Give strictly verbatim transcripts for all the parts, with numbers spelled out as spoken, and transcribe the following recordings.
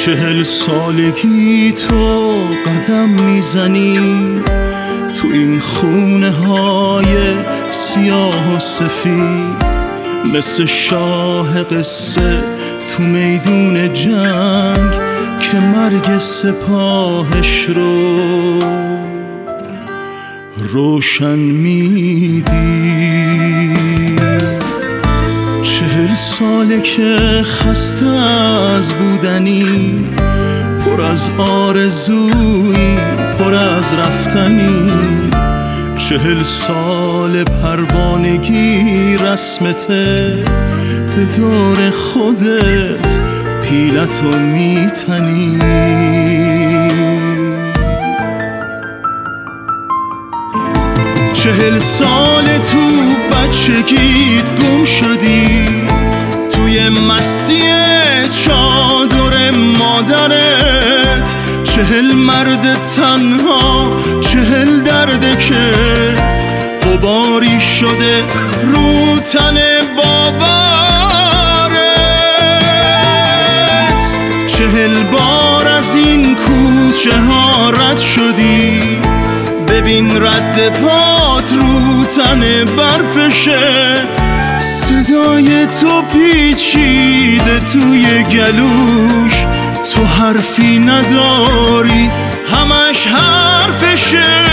چهل سالگی تو قدم میزنی تو این خونه های سیاه و سفید، مثل شاه قصه تو میدون جنگ که مرگ سپاهش رو روشن میدی. چهل ساله که خسته از بودنی، پر از آرزویی، پر از رفتنی. چهل سال پروانگی رسمته، به دور خودت پیلتو میتنی. چهل سال تو بچگیت گم شدی، توی مستی چادر مادرت. چهل مرد تنها، چهل درد که غباری شده رو تن باورت. چهل بار از این کوچه ها رد شدی، ببین رد پات رو تن برفشه. صدای تو پیچیده توی گلوش، تو حرفی نداری همش حرفشه.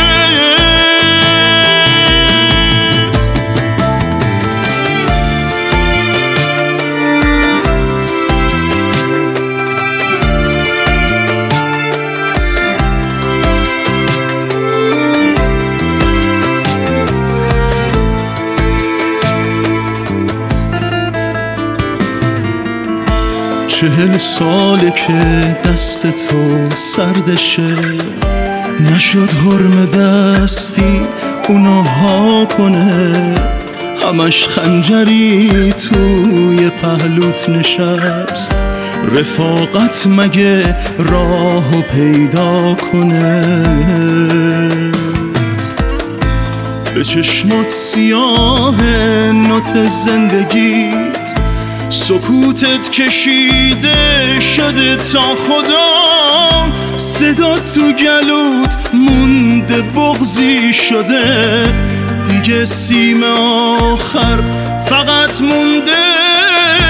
چهل ساله که دست تو سردشه، نشد حرم دستی اونو ها کنه. همش خنجری توی پهلوت نشست، رفاقت مگه راهو پیدا کنه. به چشمات سیاه نوت زندگیت، سکوتت کشیده شده تا خدا. صدا تو گلوت مونده بغضی شده، دیگه سیم آخر فقط مونده